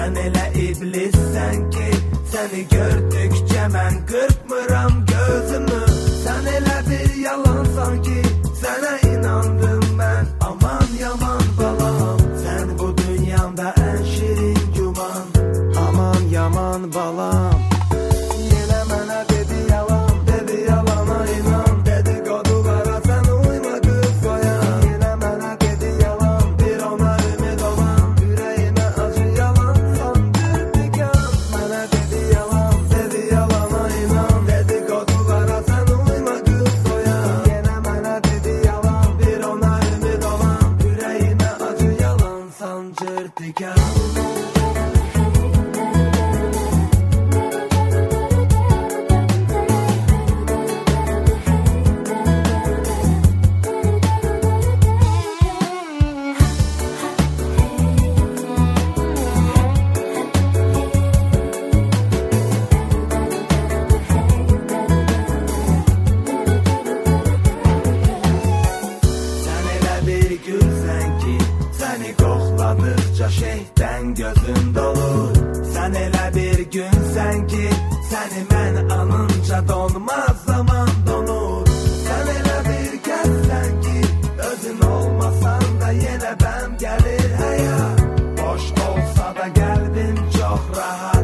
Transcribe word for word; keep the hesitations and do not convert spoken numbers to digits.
Sən elə iblissən ki, səni gördükcə mən qırpmıram gözümü. Sən elə bir yalansan ki, sənə inandım mən. Aman yaman balam, sən bu dünyamda ən şirin güman. Aman yaman balam, yenə mənə dedi yalan, dedi yalana inan. Dedikodulara sən uyma qız qoyan. Yenə mənə dedi yalan, bir ona ümid olan. Ürəyimə acı yalan sandır digan. Mənə dedi yalan, dedi yalana inan. Dedikodulara sən uyma qız qoyan. Yenə mənə dedi yalan, bir ona ümid olan. Ürəyimə acı yalan sancır digan. Səni qoxladıqca şeydən gözüm dolur. Sən elə bir günsən ki, səni mən anınca donmaz zaman donur. Sən elə bir kəssən ki, özün olmasan da yenə bəm gəlir həyat. Boş olsa da qəlbim çox rahat.